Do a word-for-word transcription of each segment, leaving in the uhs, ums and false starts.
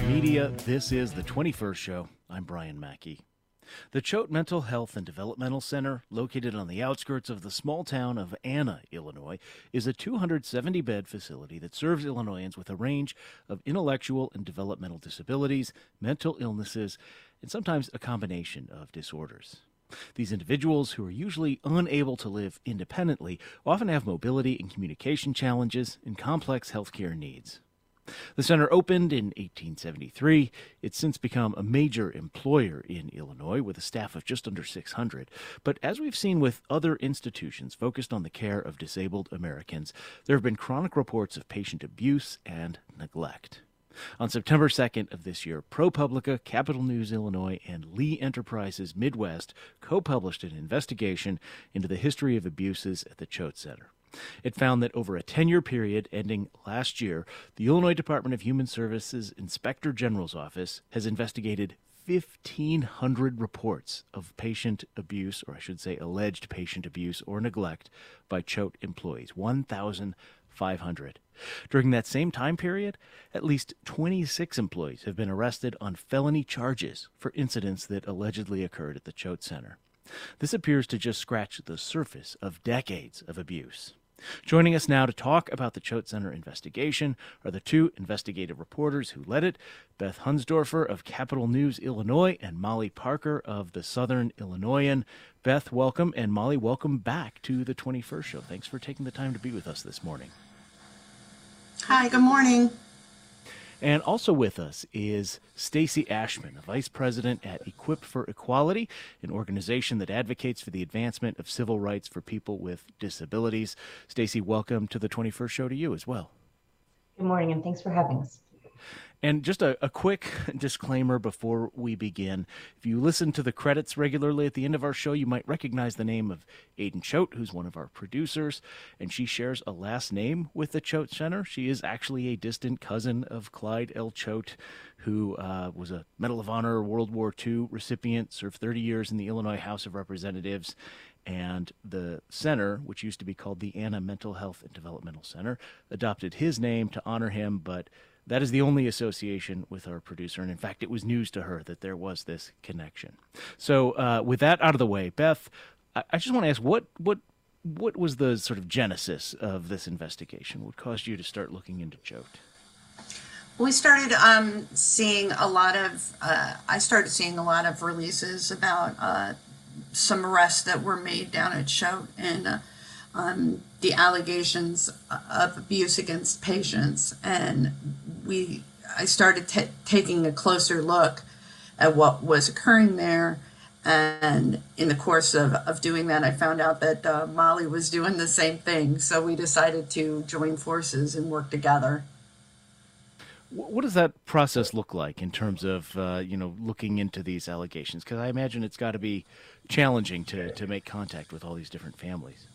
Media, this is the twenty-first Show. I'm Brian Mackey. The Choate Mental Health and Developmental Center, located on the outskirts of the small town of Anna, Illinois, is a two hundred seventy bed facility that serves Illinoisans with a range of intellectual and developmental disabilities, mental illnesses, and sometimes a combination of disorders. These individuals, who are usually unable to live independently, often have mobility and communication challenges and complex healthcare needs. The center opened in eighteen seventy-three. It's since become a major employer in Illinois with a staff of just under six hundred. But as we've seen with other institutions focused on the care of disabled Americans, there have been chronic reports of patient abuse and neglect. On September second of this year, ProPublica, Capital News Illinois, and Lee Enterprises Midwest co-published an investigation into the history of abuses at the Choate Center. It found that over a ten-year period ending last year, the Illinois Department of Human Services Inspector General's Office has investigated fifteen hundred reports of patient abuse, or I should say alleged patient abuse or neglect by Choate employees, one thousand five hundred. During that same time period, at least twenty-six employees have been arrested on felony charges for incidents that allegedly occurred at the Choate Center. This appears to just scratch the surface of decades of abuse. Joining us now to talk about the Choate Center investigation are the two investigative reporters who led it, Beth Hunsdorfer of Capital News Illinois and Molly Parker of the Southern Illinoisan. Beth, welcome, and Molly, welcome back to the twenty-first Show. Thanks for taking the time to be with us this morning. Hi, good morning. And also with us is Stacy Ashman, a vice president at Equip for Equality, an organization that advocates for the advancement of civil rights for people with disabilities. Stacy, welcome to the twenty-first Show to you as well. Good morning, and thanks for having us. And just a, a quick disclaimer before we begin. If you listen to the credits regularly at the end of our show, you might recognize the name of Aidan Choate, who's one of our producers, and she shares a last name with the Choate Center. She is actually a distant cousin of Clyde L. Choate, who uh, was a Medal of Honor World War Two recipient, served thirty years in the Illinois House of Representatives. And the center, which used to be called the Anna Mental Health and Developmental Center, adopted his name to honor him, but that is the only association with our producer, and in fact, it was news to her that there was this connection. So, uh, with that out of the way, Beth, I, I just want to ask, what what what was the sort of genesis of this investigation? What caused you to start looking into Choate? We started um, seeing a lot of, uh, I started seeing a lot of releases about uh, some arrests that were made down at Choate, and uh, um, the allegations of abuse against patients, and we I started t- taking a closer look at what was occurring there, and in the course of, of doing that, I found out that uh, Molly was doing the same thing, so we decided to join forces and work together. What does that process look like in terms of, uh, you know, looking into these allegations? Because I imagine it's got to be challenging to, to make contact with all these different families.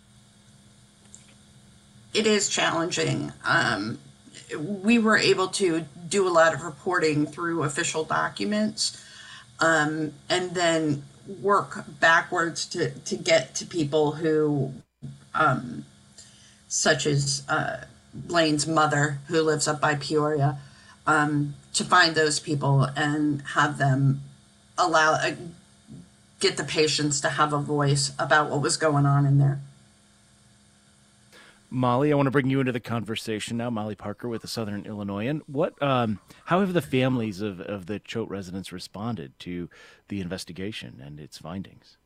It is challenging. Um, we were able to do a lot of reporting through official documents, um, and then work backwards to, to get to people who, um, such as uh, Blaine's mother, who lives up by Peoria, um, to find those people and have them allow, uh, get the patients to have a voice about what was going on in there. Molly, I want to bring you into the conversation now. Molly Parker with the Southern Illinoisan. What, um, how have the families of, of the Choate residents responded to the investigation and its findings?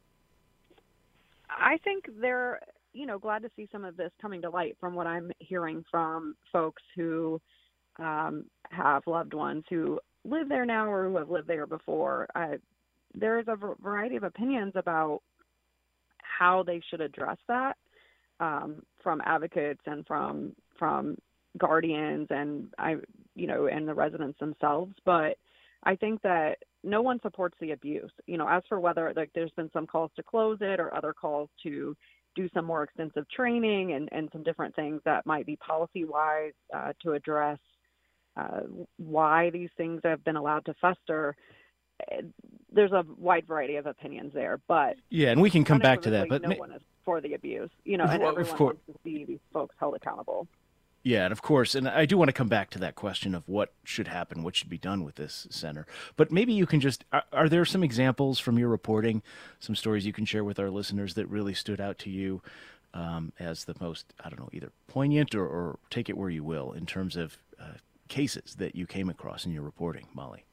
I think they're, you know, glad to see some of this coming to light from what I'm hearing from folks who um, have loved ones who live there now or who have lived there before. I, there is a variety of opinions about how they should address that. Um, from advocates and from from guardians and I, you know, and the residents themselves. But I think that no one supports the abuse. You know, as for whether like there's been some calls to close it or other calls to do some more extensive training and, and some different things that might be policy wise uh, to address uh, why these things have been allowed to fester. There's a wide variety of opinions there, but yeah, and we can come back to that. But no ma- one is for the abuse, you know, and well, everyone for, wants to see these folks held accountable. Yeah, and of course, and I do want to come back to that question of what should happen, what should be done with this center. But maybe you can just, are, are there some examples from your reporting, some stories you can share with our listeners that really stood out to you um, as the most, I don't know, either poignant or, or take it where you will in terms of uh, cases that you came across in your reporting, Molly?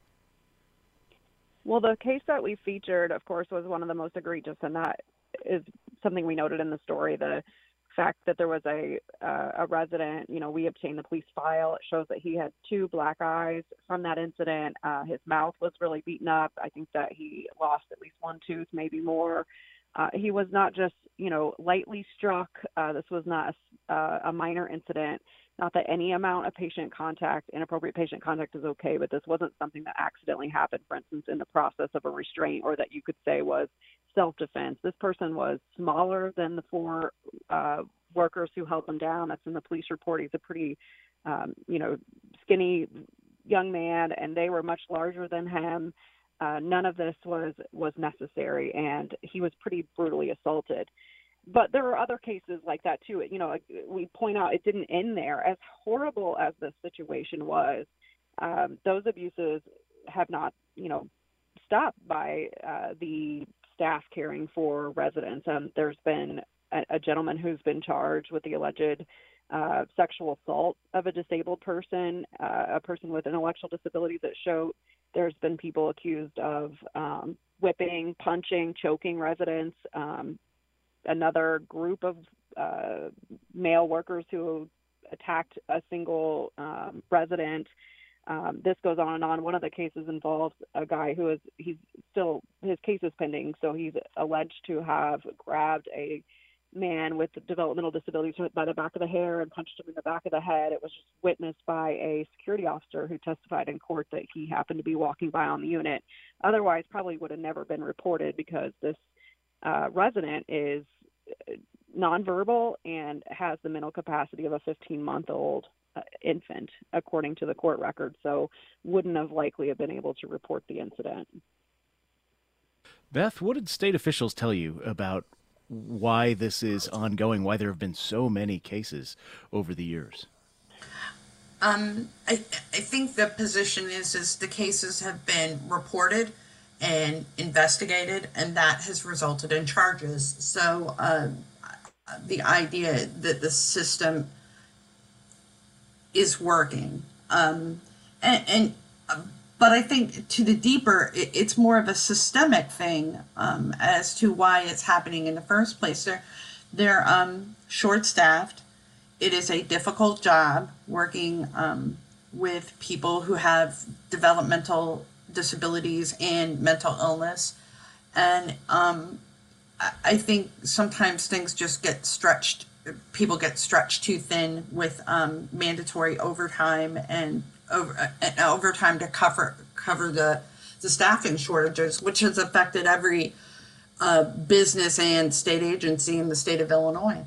Well, the case that we featured, of course, was one of the most egregious, and that is something we noted in the story. The fact that there was a uh, a resident, you know, we obtained the police file. It shows that he had two black eyes from that incident. Uh, his mouth was really beaten up. I think that he lost at least one tooth, maybe more. Uh, he was not just, you know, lightly struck. Uh, this was not a, uh, a minor incident. Not that any amount of patient contact, inappropriate patient contact is okay, but this wasn't something that accidentally happened, for instance, in the process of a restraint, or that you could say was self-defense. This person was smaller than the four uh, workers who held him down. That's in the police report. He's a pretty, um, you know, skinny young man, and they were much larger than him. Uh, none of this was, was necessary, and he was pretty brutally assaulted. But there were other cases like that too. You know, we point out it didn't end there. As horrible as this situation was, um, those abuses have not, you know, stopped by uh, the staff caring for residents. Um, there's been a, a gentleman who's been charged with the alleged uh, sexual assault of a disabled person, uh, a person with intellectual disabilities that show. There's been people accused of um, whipping, punching, choking residents. Um, another group of uh, male workers who attacked a single um, resident. Um, this goes on and on. One of the cases involves a guy who is, he's still, his case is pending, so he's alleged to have grabbed a man with developmental disabilities by the back of the hair and punched him in the back of the head. It was just witnessed by a security officer who testified in court that he happened to be walking by on the unit. Otherwise, probably would have never been reported because this uh, resident is nonverbal and has the mental capacity of a fifteen-month-old uh, infant, according to the court record, so wouldn't have likely have been able to report the incident. Beth, what did state officials tell you about why this is ongoing, why there have been so many cases over the years? Um, I, I think the position is, is the cases have been reported and investigated, and that has resulted in charges. So uh, the idea that the system is working, um, and, and uh, but I think to the deeper, it, it's more of a systemic thing um, as to why it's happening in the first place. They're they're um, short-staffed. It is a difficult job working um, with people who have developmental disabilities and mental illness. And um, I think sometimes things just get stretched, people get stretched too thin with um, mandatory overtime and over, uh, overtime to cover cover the, the staffing shortages, which has affected every uh, business and state agency in the state of Illinois.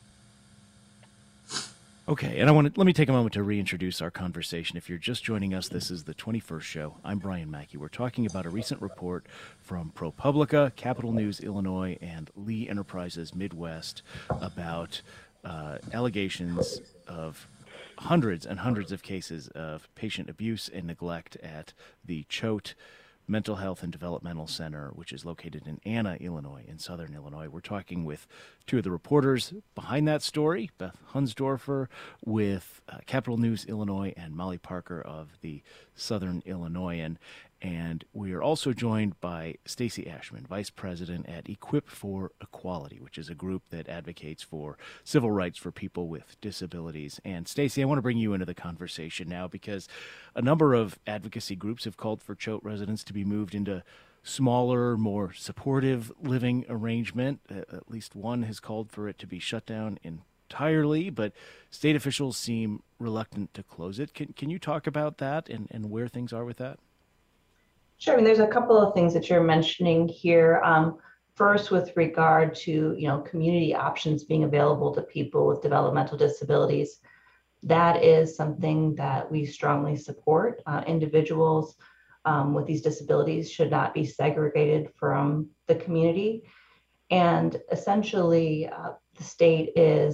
Okay, and I want to let me take a moment to reintroduce our conversation. If you're just joining us, this is the twenty-first show. I'm Brian Mackey. We're talking about a recent report from ProPublica, Capital News Illinois, and Lee Enterprises Midwest about uh, allegations of hundreds and hundreds of cases of patient abuse and neglect at the Choate Mental Health and Developmental Center, which is located in Anna, Illinois, in southern Illinois. We're talking with two of the reporters behind that story, Beth Hunsdorfer with uh, Capital News Illinois and Molly Parker of the Southern Illinoisan. And we are also joined by Stacy Ashman, Vice President at Equip for Equality, which is a group that advocates for civil rights for people with disabilities. And Stacy, I want to bring you into the conversation now because a number of advocacy groups have called for Choate residents to be moved into smaller, more supportive living arrangement. At least one has called for it to be shut down entirely, but state officials seem reluctant to close it. Can, can you talk about that and, and where things are with that? Sure. I mean, there's a couple of things that you're mentioning here. Um, first, with regard to, you know, community options being available to people with developmental disabilities, that is something that we strongly support. Uh, individuals um, with these disabilities should not be segregated from the community. And essentially, uh, the state is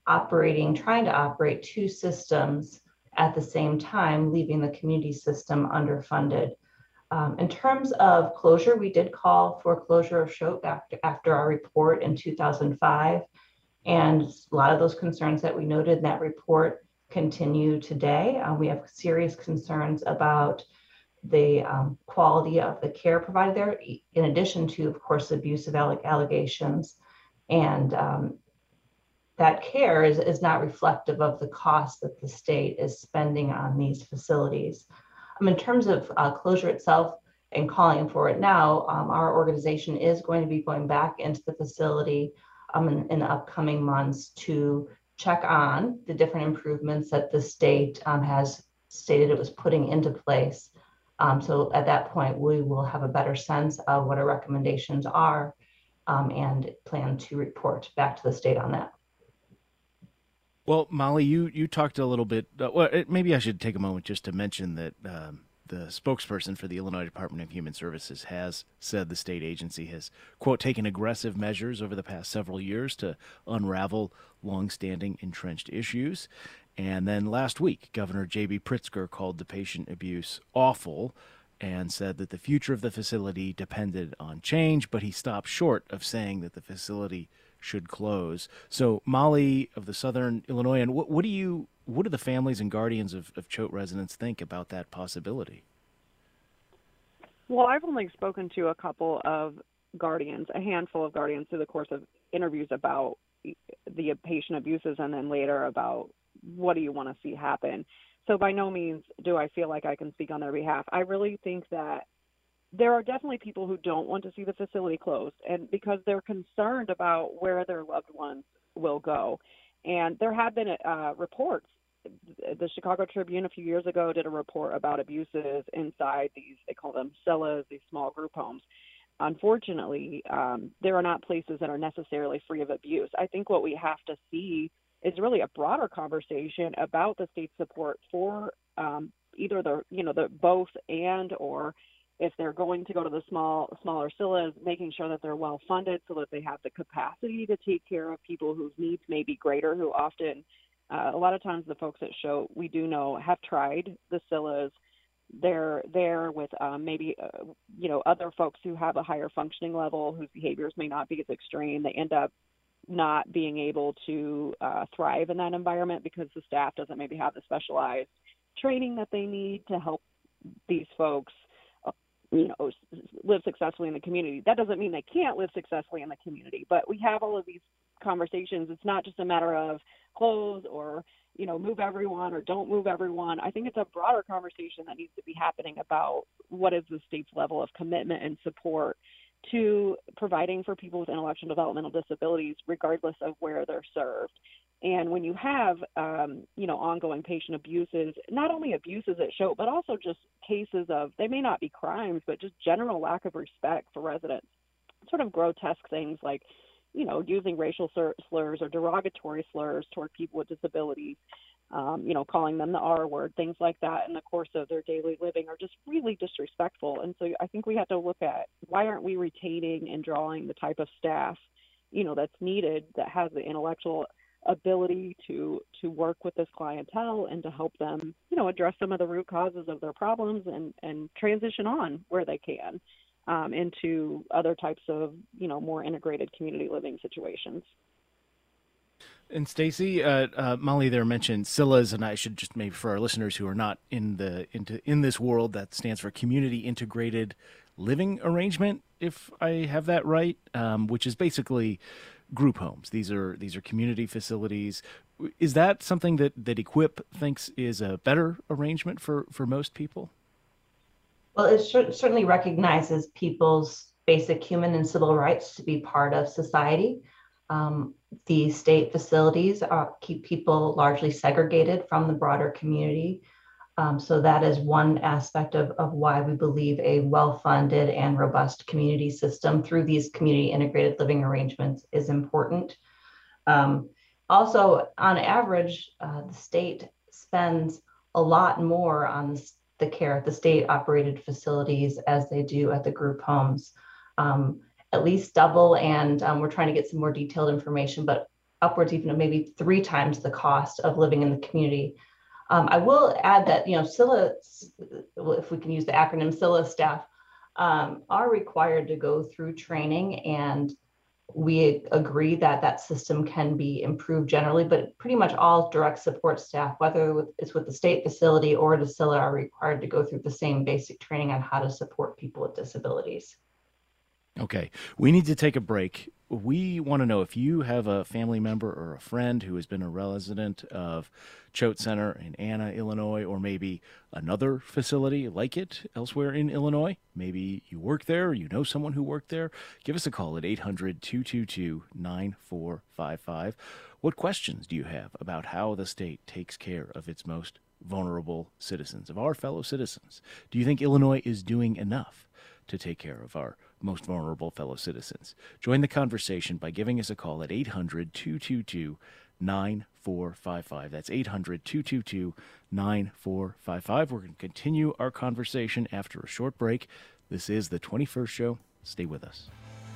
operating, trying to operate two systems at the same time, leaving the community system underfunded. Um, in terms of closure, we did call for closure of Choate after, after our report in two thousand five. And a lot of those concerns that we noted in that report continue today. Uh, we have serious concerns about the um, quality of the care provided there, in addition to, of course, abusive allegations. And um, that care is, is not reflective of the cost that the state is spending on these facilities. Um, in terms of uh, closure itself and calling for it now, um, our organization is going to be going back into the facility um, in, in the upcoming months to check on the different improvements that the state um, has stated it was putting into place. Um, so at that point, we will have a better sense of what our recommendations are um, and plan to report back to the state on that. Well, Molly, you, you talked a little bit, uh, well, it, maybe I should take a moment just to mention that um, the spokesperson for the Illinois Department of Human Services has said the state agency has, quote, taken aggressive measures over the past several years to unravel longstanding entrenched issues. And then last week, Governor J B Pritzker called the patient abuse awful and said that the future of the facility depended on change, but he stopped short of saying that the facility should close. So, Molly of the Southern Illinoisan, what, what do you, what do the families and guardians of, of Choate residents think about that possibility? Well, I've only spoken to a couple of guardians, a handful of guardians through the course of interviews about the patient abuses, and then later about what do you want to see happen. So by no means do I feel like I can speak on their behalf. I really think that there are definitely people who don't want to see the facility closed, and because they're concerned about where their loved ones will go. And there have been uh, reports. The Chicago Tribune a few years ago did a report about abuses inside these, they call them C I L As, these small group homes. Unfortunately, um, there are not places that are necessarily free of abuse. I think what we have to see is really a broader conversation about the state's support for um, either the, you know, the both and, or if they're going to go to the small, smaller C I L As, making sure that they're well funded so that they have the capacity to take care of people whose needs may be greater, who often, uh, a lot of times the folks at Choate, we do know, have tried the C I L As. They're there with um, maybe, uh, you know, other folks who have a higher functioning level, whose behaviors may not be as extreme. They end up not being able to uh, thrive in that environment because the staff doesn't maybe have the specialized training that they need to help these folks, uh, you know, live successfully in the community. That doesn't mean they can't live successfully in the community, but we have all of these conversations. It's not just a matter of close or, you know, move everyone or don't move everyone. I think it's a broader conversation that needs to be happening about what is the state's level of commitment and support to providing for people with intellectual and developmental disabilities, regardless of where they're served. And when you have, um, you know, ongoing patient abuses, not only abuses at Choate, but also just cases of, they may not be crimes, but just general lack of respect for residents, sort of grotesque things like, you know, using racial slurs or derogatory slurs toward people with disabilities, um, you know, calling them the R word, things like that in the course of their daily living are just really disrespectful. And so I think we have to look at, why aren't we retaining and drawing the type of staff, you know, that's needed, that has the intellectual ability to to work with this clientele and to help them, you know, address some of the root causes of their problems and, and transition on where they can um, into other types of, you know, more integrated community living situations. And Stacy, uh, uh, Molly there mentioned C I L As, and I should just maybe for our listeners who are not in the into in this world, that stands for Community Integrated Living Arrangement, if I have that right, um, which is basically group homes. These are these are community facilities. Is that something that, that Equip thinks is a better arrangement for, for most people? Well, it certainly recognizes people's basic human and civil rights to be part of society. Um, the state facilities are, keep people largely segregated from the broader community. Um, so that is one aspect of, of why we believe a well-funded and robust community system through these community integrated living arrangements is important. Um, also, on average, uh, the state spends a lot more on the, the care at the state-operated facilities as they do at the group homes. Um, at least double, and um, we're trying to get some more detailed information, but upwards even of maybe three times the cost of living in the community. Um, I will add that, you know, SILA, if we can use the acronym SILA staff, um, are required to go through training, and we agree that that system can be improved generally, but pretty much all direct support staff, whether it's with the state facility or the SILA, are required to go through the same basic training on how to support people with disabilities. Okay, we need to take a break. We want to know if you have a family member or a friend who has been a resident of Choate Center in Anna, Illinois, or maybe another facility like it elsewhere in Illinois. Maybe you work there, or you know someone who worked there. Give us a call at eight hundred, two two two, nine four five five. What questions do you have about how the state takes care of its most vulnerable citizens, of our fellow citizens? Do you think Illinois is doing enough to take care of our most vulnerable fellow citizens? Join the conversation by giving us a call at eight hundred, two two two, nine four five five. That's eight hundred, two two two, nine four five five. We're going to continue our conversation after a short break. This is the twenty-first Show. Stay with us.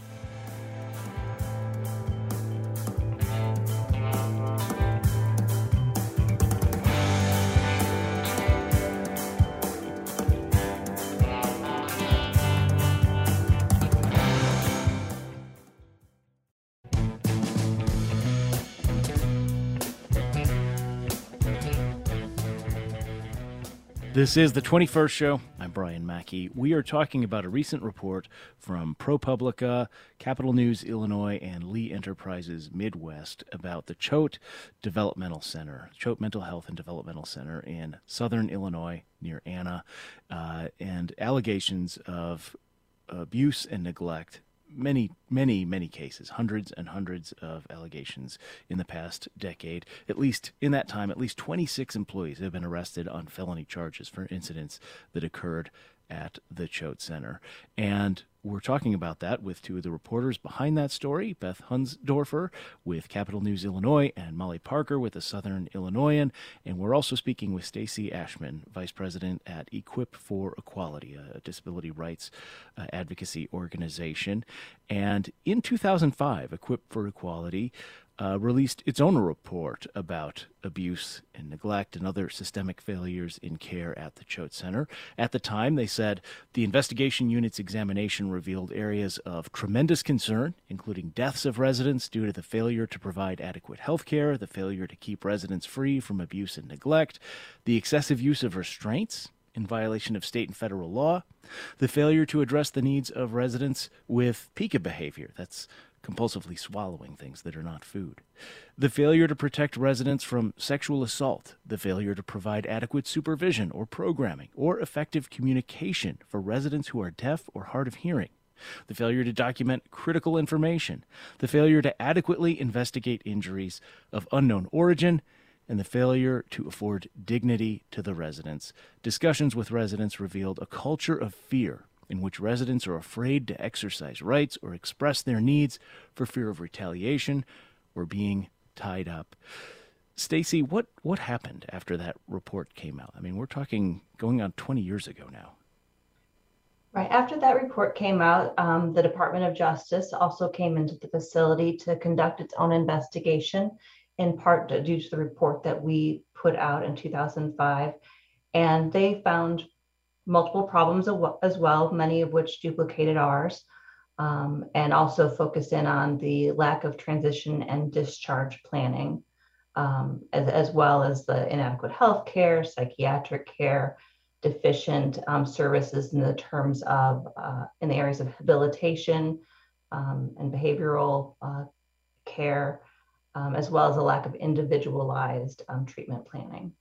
This is the twenty-first Show. I'm Brian Mackey. We are talking about a recent report from ProPublica, Capital News Illinois, and Lee Enterprises Midwest about the Choate Developmental Center, Choate Mental Health and Developmental Center in southern Illinois near Anna, uh, and allegations of abuse and neglect. Many, many, many cases, hundreds and hundreds of allegations in the past decade. At least in that time, at least twenty-six employees have been arrested on felony charges for incidents that occurred at the Choate Center. And we're talking about that with two of the reporters behind that story, Beth Hunsdorfer with Capital News Illinois and Molly Parker with the Southern Illinoisan. And we're also speaking with Stacy Ashman, Vice President at Equip for Equality, a disability rights uh, advocacy organization. And in two thousand five, Equip for Equality Uh, released its own report about abuse and neglect and other systemic failures in care at the Choate Center. At the time, they said the investigation unit's examination revealed areas of tremendous concern, including deaths of residents due to the failure to provide adequate health care, the failure to keep residents free from abuse and neglect, the excessive use of restraints in violation of state and federal law, the failure to address the needs of residents with pica behavior. That's compulsively swallowing things that are not food. The failure to protect residents from sexual assault, the failure to provide adequate supervision or programming or effective communication for residents who are deaf or hard of hearing, the failure to document critical information, the failure to adequately investigate injuries of unknown origin, and the failure to afford dignity to the residents. Discussions with residents revealed a culture of fear in which residents are afraid to exercise rights or express their needs for fear of retaliation or being tied up. Stacy, what, what happened after that report came out? I mean, we're talking going on twenty years ago now. Right. After that report came out, um, the Department of Justice also came into the facility to conduct its own investigation, in part due to the report that we put out in two thousand five. And they found multiple problems as well, many of which duplicated ours, um, and also focused in on the lack of transition and discharge planning, um, as, as well as the inadequate health care, psychiatric care, deficient um, services in the terms of, uh, in the areas of habilitation um, and behavioral uh, care, um, as well as a lack of individualized um, treatment planning.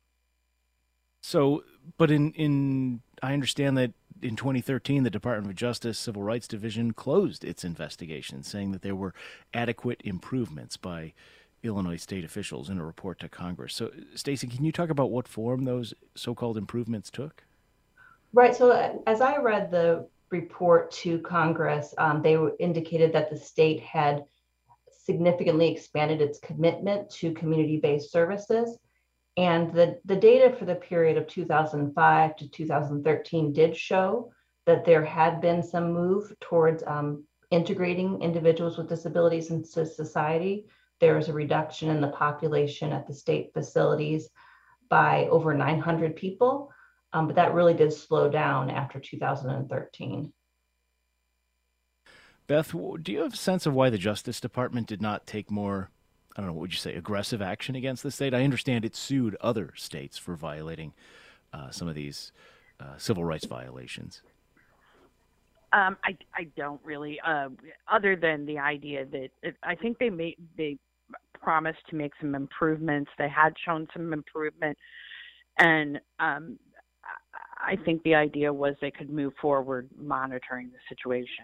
So, but in, in, I understand that in twenty thirteen, the Department of Justice Civil Rights Division closed its investigation, saying that there were adequate improvements by Illinois state officials in a report to Congress. So, Stacy, can you talk about what form those so-called improvements took? Right. So, as I read the report to Congress, um, they indicated that the state had significantly expanded its commitment to community-based services. And the, the data for the period of two thousand five to two thousand thirteen did show that there had been some move towards um, integrating individuals with disabilities into society there was a reduction in the population at the state facilities by over nine hundred people, um, but that really did slow down after two thousand thirteen. Beth, do you have a sense of why the Justice Department did not take more, I don't know, what would you say, aggressive action against the state? I understand it sued other states for violating uh, some of these uh, civil rights violations. Um, I, I don't really, uh, other than the idea that it, I think they made, they promised to make some improvements. They had shown some improvement. And um, I think the idea was they could move forward monitoring the situation.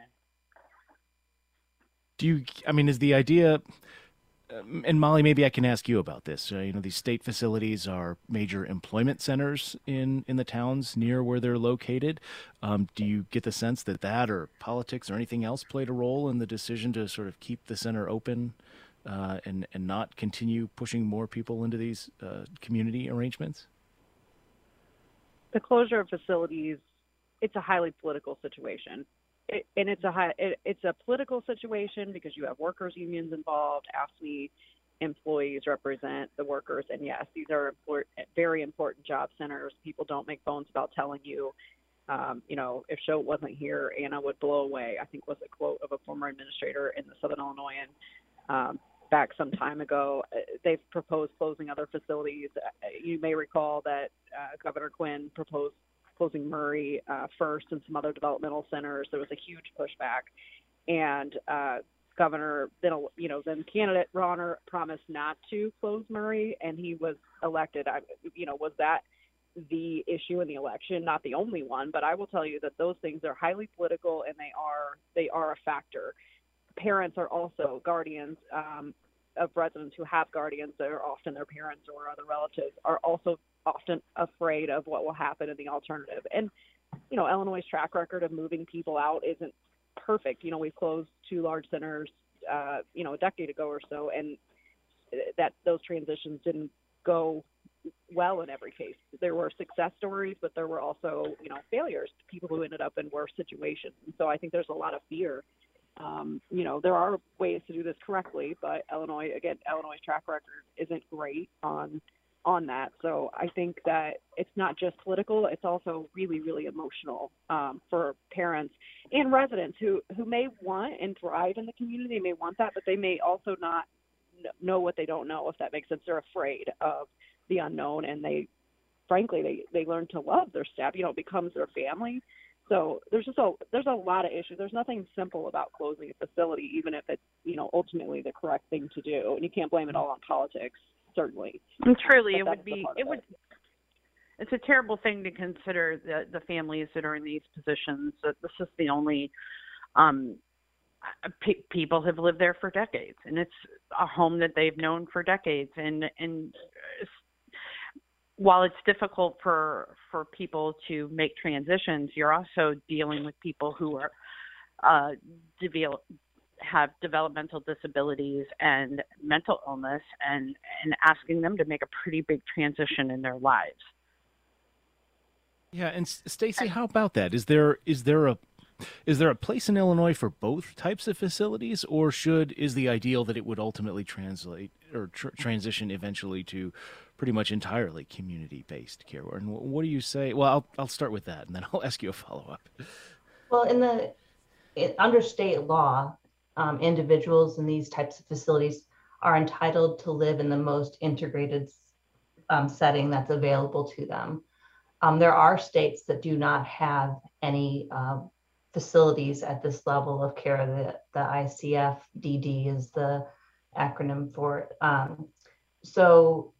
Do you, I mean, is the idea, um, and Molly, maybe I can ask you about this. Uh, you know, these state facilities are major employment centers in, in the towns near where they're located. Um, do you get the sense that that or politics or anything else played a role in the decision to sort of keep the center open uh, and, and not continue pushing more people into these uh, community arrangements? The closure of facilities, it's a highly political situation. It, and it's a high, it, it's a political situation because you have workers' unions involved. A F S C M E employees represent the workers, and yes, these are import, very important job centers. People don't make bones about telling you. Um, you know, if Choate wasn't here, Anna would blow away. I think was a quote of a former administrator in the Southern Illinoisan um, back some time ago. They've proposed closing other facilities. You may recall that uh, Governor Quinn proposed closing Murray uh, first and some other developmental centers. There was a huge pushback, and uh, Governor, then you know, then candidate Rauner promised not to close Murray, and he was elected. I, you know, was that the issue in the election? Not the only one, but I will tell you that those things are highly political, and they are they are a factor. Parents are also guardians um, of residents who have guardians that are often their parents or other relatives, are also often afraid of what will happen in the alternative. And, you know, Illinois' track record of moving people out isn't perfect. You know, we've closed two large centers, uh, you know, a decade ago or so, and that those transitions didn't go well in every case. There were success stories, but there were also, you know, failures, people who ended up in worse situations. And so I think there's a lot of fear. Um, you know, there are ways to do this correctly, but Illinois, again, Illinois' track record isn't great on on that. So I think that it's not just political, it's also really, really emotional um, for parents and residents who, who may want and thrive in the community. They may want that, but they may also not know what they don't know, if that makes sense. They're afraid of the unknown, and they, frankly, they, they learn to love their staff, you know, it becomes their family. So there's just a, there's a lot of issues. There's nothing simple about closing a facility, even if it's, you know, ultimately the correct thing to do. And you can't blame it all on politics. Certainly. And truly, it would be, it would, it's a terrible thing to consider the, the families that are in these positions. That this is the only, um, pe- people have lived there for decades, and it's a home that they've known for decades. And, and while it's difficult for, for people to make transitions, you're also dealing with people who are, uh, develop, have developmental disabilities and mental illness, and, and asking them to make a pretty big transition in their lives. Yeah, and Stacy, how about that? Is there is there a is there a place in Illinois for both types of facilities, or should is the ideal that it would ultimately translate or tr- transition eventually to pretty much entirely community-based care? And what do you say? Well, I'll I'll start with that, and then I'll ask you a follow-up. Well, in the it, under state law, Um, individuals in these types of facilities are entitled to live in the most integrated um, setting that's available to them. Um, there are states that do not have any uh, facilities at this level of care. The, the I C F D D is the acronym for it. Um, so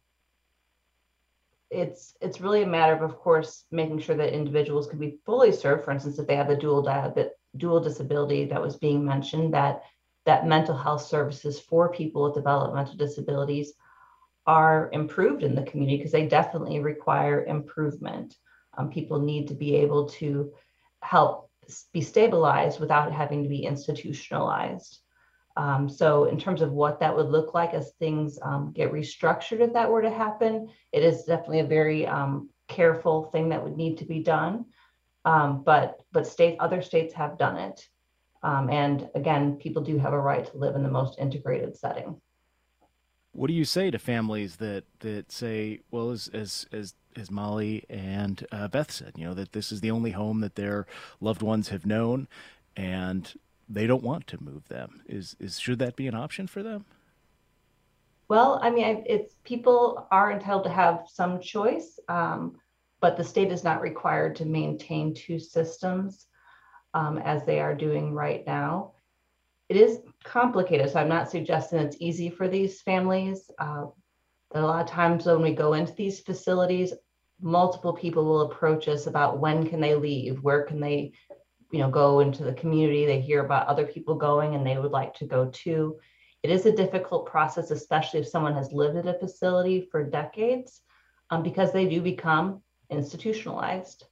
it's it's really a matter of, of course, making sure that individuals can be fully served. For instance, if they have a dual diabetes, dual disability that was being mentioned, that that mental health services for people with developmental disabilities are improved in the community, because they definitely require improvement. Um, people need to be able to help be stabilized without having to be institutionalized. Um, so in terms of what that would look like as things um, get restructured, if that were to happen, it is definitely a very um, careful thing that would need to be done. Um, but but state other states have done it, um, and again, people do have a right to live in the most integrated setting. What do you say to families that, that say, well, as as as, as Molly and uh, Beth said, you know, that this is the only home that their loved ones have known, and they don't want to move them? Is is should that be an option for them? Well, I mean, I- it's people are entitled to have some choice, um, but the state is not required to maintain two systems um, as they are doing right now. It is complicated, so I'm not suggesting it's easy for these families. Uh, a lot of times when we go into these facilities, multiple people will approach us about when can they leave, where can they, you know, go into the community. They hear about other people going and they would like to go too. It is a difficult process, especially if someone has lived at a facility for decades, um, because they do become institutionalized.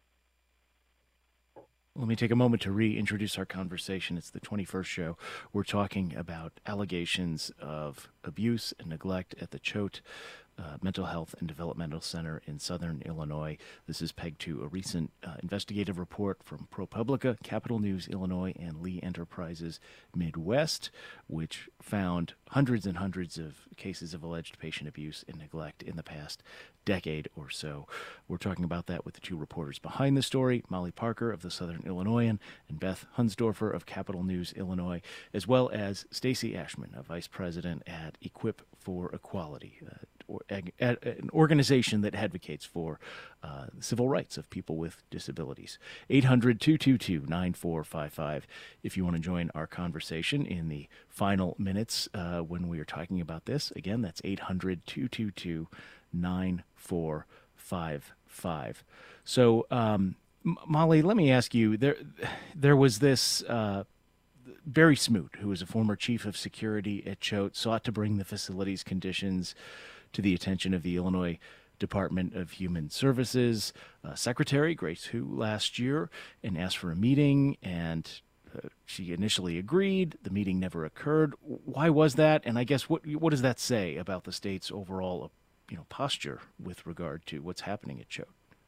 Let me take a moment to reintroduce our conversation. It's the twenty-first show. We're talking about allegations of abuse and neglect at the Choate uh, Mental Health and Developmental Center in Southern Illinois. This is pegged to a recent uh, investigative report from ProPublica, Capital News Illinois, and Lee Enterprises Midwest, which found hundreds and hundreds of cases of alleged patient abuse and neglect in the past decade or so. We're talking about that with the two reporters behind the story, Molly Parker of the Southern Illinoisan and Beth Hunsdorfer of Capital News Illinois, as well as Stacy Ashman, a vice president at Equip for Equality, uh, or, ag, ad, an organization that advocates for uh, the civil rights of people with disabilities. eight hundred, two two two, nine four five five if you want to join our conversation in the final minutes uh, when we are talking about this. Again, that's eight hundred, two two two, nine four five five. So, um, M- Molly, let me ask you, there there was this uh, Barry Smoot, who was a former chief of security at Choate, sought to bring the facility's conditions to the attention of the Illinois Department of Human Services uh, Secretary Grace Hu last year, and asked for a meeting, and uh, she initially agreed. The meeting never occurred. Why was that? And I guess what what does that say about the state's overall, you know, posture with regard to what's happening at Choate?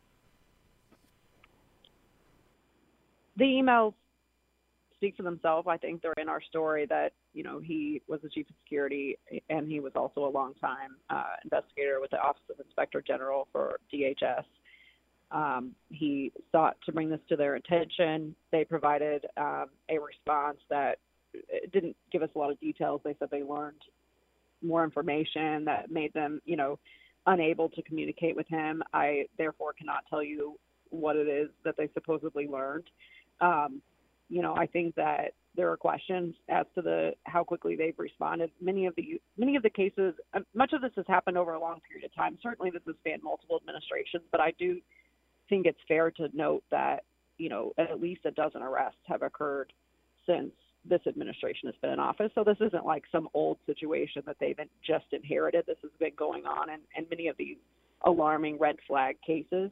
The emails speak for themselves. I think they're in our story that, you know, he was the chief of security and he was also a longtime uh, investigator with the Office of Inspector General for D H S. Um, he sought to bring this to their attention. They provided um, a response that didn't give us a lot of details. They said they learned more information that made them, you know, unable to communicate with him. I therefore cannot tell you what it is that they supposedly learned. Um, you know, I think that there are questions as to the how quickly they've responded. Many of the many of the cases, uh, much of this has happened over a long period of time. Certainly, this has spanned multiple administrations, but I do think it's fair to note that, you know, at least a dozen arrests have occurred since this administration has been in office. So this isn't like some old situation that they've just inherited. This has been going on, and, and many of these alarming red flag cases,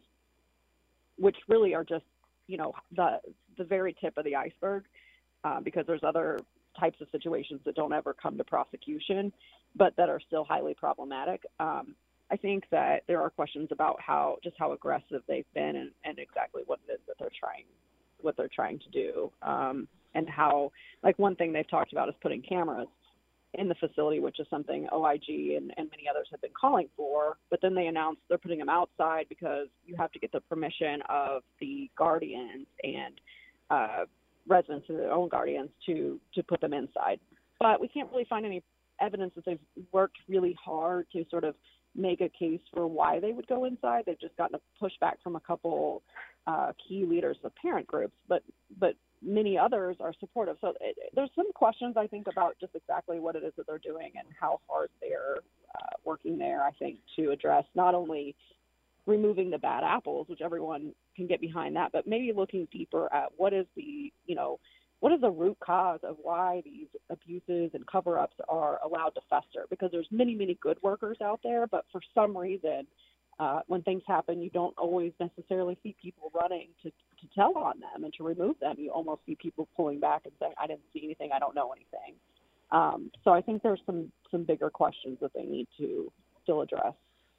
which really are just, you know, the the very tip of the iceberg, uh, because there's other types of situations that don't ever come to prosecution, but that are still highly problematic. Um, I think that there are questions about how just how aggressive they've been and, and exactly what it is that they're trying what they're trying to do, um, and how, like, one thing they've talked about is putting cameras in the facility, which is something O I G and, and many others have been calling for, but then they announced they're putting them outside because you have to get the permission of the guardians and uh, residents of their own guardians to, to put them inside. But we can't really find any evidence that they've worked really hard to sort of make a case for why they would go inside. They've just gotten a pushback from a couple uh, key leaders of parent groups, but but many others are supportive. So it, there's some questions, I think, about just exactly what it is that they're doing and how hard they're uh, working there, I think, to address not only removing the bad apples, which everyone can get behind that, but maybe looking deeper at what is the, you know, what is the root cause of why these abuses and cover-ups are allowed to fester? Because there's many, many good workers out there, but for some reason, uh, when things happen, you don't always necessarily see people running to, to tell on them and to remove them. You almost see people pulling back and saying, I didn't see anything, I don't know anything. Um, so I think there's some, some bigger questions that they need to still address.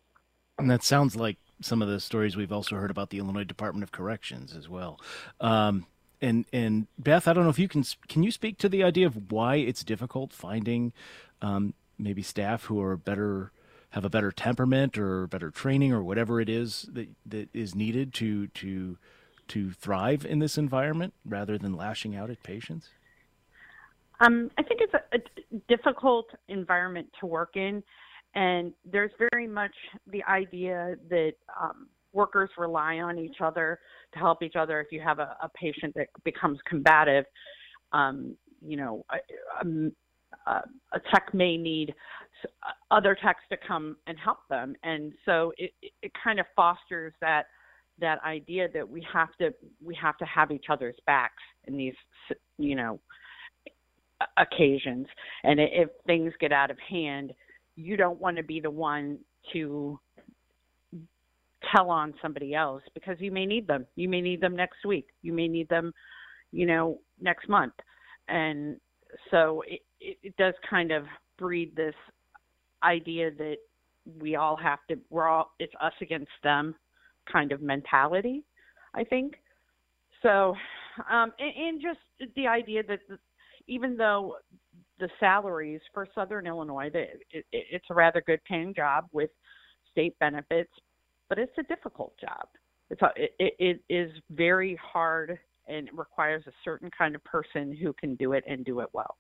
And that sounds like some of the stories we've also heard about the Illinois Department of Corrections as well. Um, and and Beth, I don't know if you can can you speak to the idea of why it's difficult finding um, maybe staff who are better, have a better temperament or better training or whatever it is that, that is needed to to to thrive in this environment rather than lashing out at patients? Um, I think it's a, a difficult environment to work in, and there's very much the idea that um, workers rely on each other to help each other. If you have a, a patient that becomes combative, um, you know, a, a, a tech may need other techs to come and help them, and so it, it kind of fosters that that idea that we have to we have to have each other's backs in these, you know, occasions. And if things get out of hand, you don't want to be the one to tell on somebody else, because you may need them. You may need them next week. You may need them, you know, next month. And so it, it, it does kind of breed this idea that we all have to, we're all, it's us against them kind of mentality, I think. So, um, and, and just the idea that the, even though the salaries for Southern Illinois, the, it, it's a rather good paying job with state benefits, but it's a difficult job. It's a, it, it is very hard, and it requires a certain kind of person who can do it and do it well.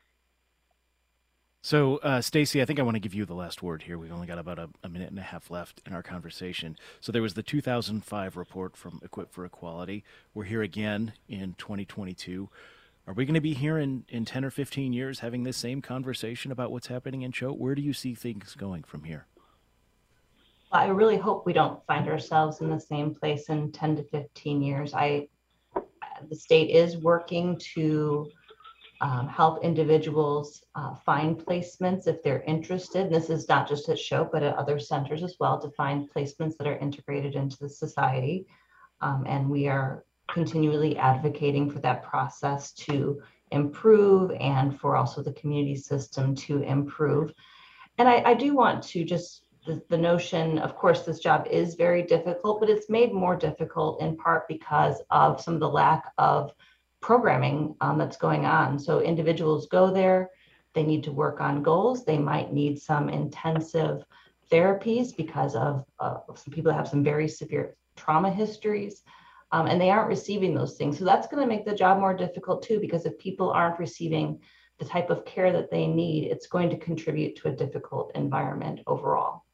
So, uh, Stacy, I think I want to give you the last word here. We've only got about a, a minute and a half left in our conversation. So there was the two thousand five report from Equip for Equality. We're here again in twenty twenty-two. Are we going to be here in, in ten or fifteen years having this same conversation about what's happening in Choate? Where do you see things going from here? I really hope we don't find ourselves in the same place in ten to fifteen years. I, the state is working to um, help individuals uh, find placements if they're interested. And this is not just at Choate, but at other centers as well, to find placements that are integrated into the society. Um, and we are continually advocating for that process to improve, and for also the community system to improve. And I, I do want to just, the, the notion, of course, this job is very difficult, but it's made more difficult in part because of some of the lack of programming um, that's going on. So individuals go there, they need to work on goals. They might need some intensive therapies because of uh, some people have some very severe trauma histories. Um, and they aren't receiving those things. So that's going to make the job more difficult too, because if people aren't receiving the type of care that they need, it's going to contribute to a difficult environment overall.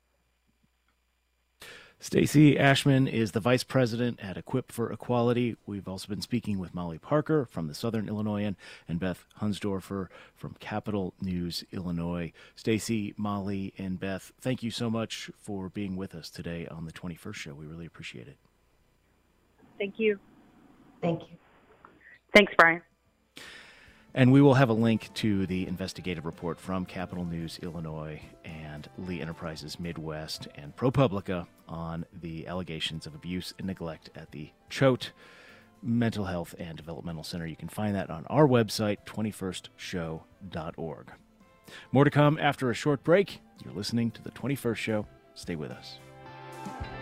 Stacy Ashman is the vice president at Equip for Equality. We've also been speaking with Molly Parker from the Southern Illinoisan and Beth Hunsdorfer from Capital News Illinois. Stacy, Molly, and Beth, thank you so much for being with us today on the twenty-first Show. We really appreciate it. Thank you. Thank you. Thanks, Brian. And we will have a link to the investigative report from Capital News Illinois and Lee Enterprises Midwest and ProPublica on the allegations of abuse and neglect at the Choate Mental Health and Developmental Center. You can find that on our website, twenty-first show dot org. More to come after a short break. You're listening to the twenty-first Show. Stay with us.